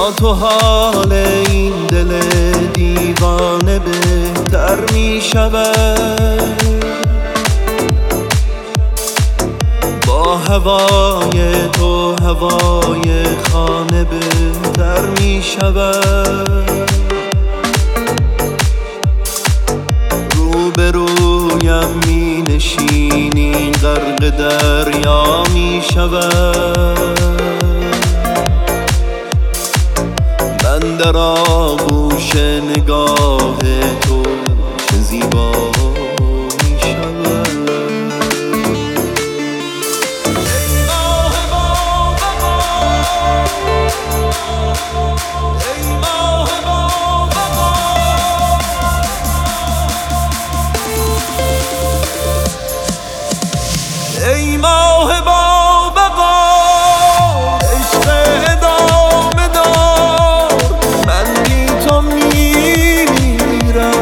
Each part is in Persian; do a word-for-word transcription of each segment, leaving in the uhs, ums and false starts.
با تو حال این دل دیوانه بهتر می شود، با هوای تو هوای خانه بهتر می شود. روبرویم می نشینی غرق دریا می شود، من در آغوش نگاه تو چه زیبا می شود. ای ماه با بقا عشق ادامه دار، من بی تو میمیرم.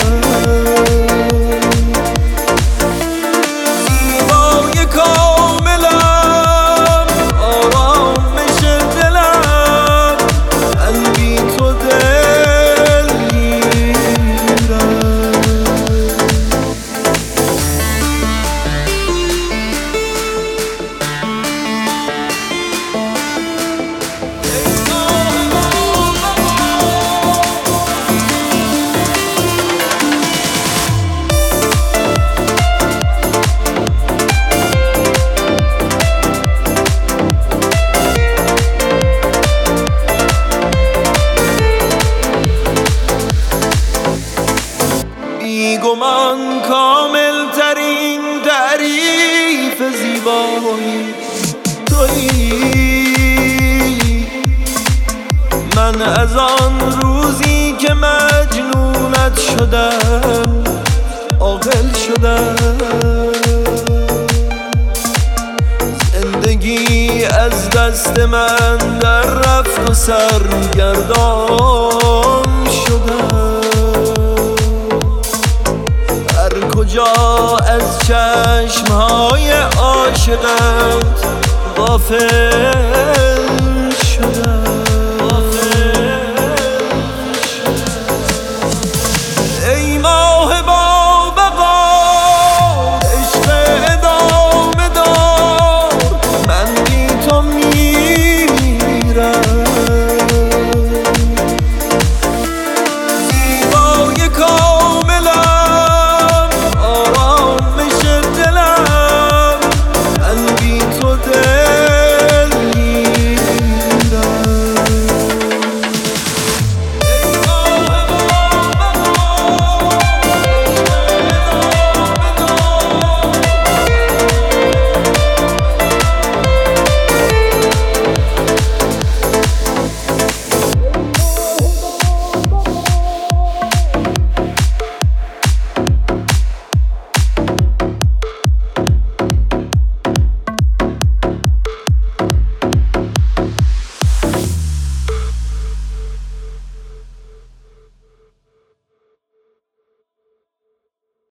زیبای کاملم، آرامش دلم، من بی تو دل گیرم. بیگمان کامل ترین تعریف زیبایی تویی. من از آن روزی که مجنونت شدم عاقل شدم، زندگی از دست من در رفت و سرگردان شدم. کجا از چشمهای عاشقت غافل شدم.